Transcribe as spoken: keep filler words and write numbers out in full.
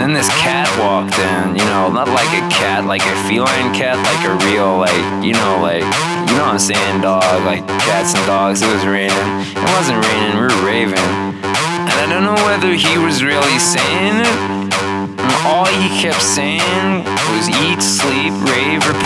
then this cat walked in, you know, not like a cat, like a feline cat, like a real, like, you know, like, you know what I'm saying, dog, like cats and dogs. It was raining. It wasn't raining, we were raving. And I don't know whether he was really saying it. And all he kept saying was eat, sleep, rave, repeat.